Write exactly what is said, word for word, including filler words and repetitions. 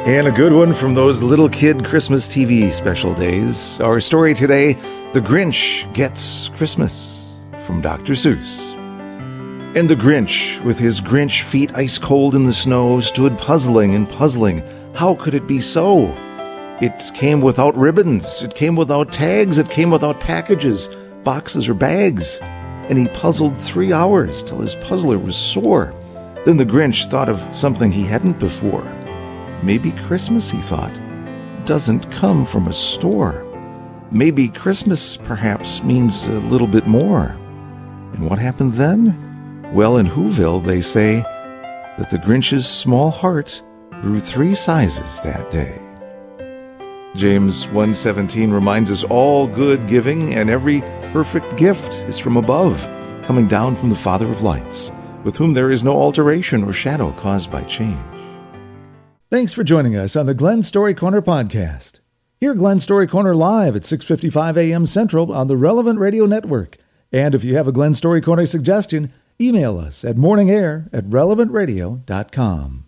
And a good one from those little kid Christmas T V special days. Our story today, The Grinch Gets Christmas, from Doctor Seuss. And the Grinch, with his Grinch feet ice cold in the snow, stood puzzling and puzzling. How could it be so? It came without ribbons, it came without tags, it came without packages, boxes or bags. And he puzzled three hours till his puzzler was sore. Then the Grinch thought of something he hadn't before. Maybe Christmas, he thought, doesn't come from a store. Maybe Christmas, perhaps, means a little bit more. And what happened then? Well, in Whoville, they say that the Grinch's small heart grew three sizes that day. James one seventeen reminds us all good giving and every perfect gift is from above, coming down from the Father of lights, with whom there is no alteration or shadow caused by change. Thanks for joining us on the Glenn Story Corner podcast. Hear Glenn Story Corner live at six fifty-five a.m. Central on the Relevant Radio Network. And if you have a Glenn Story Corner suggestion, email us at morningair at relevant radio dot com.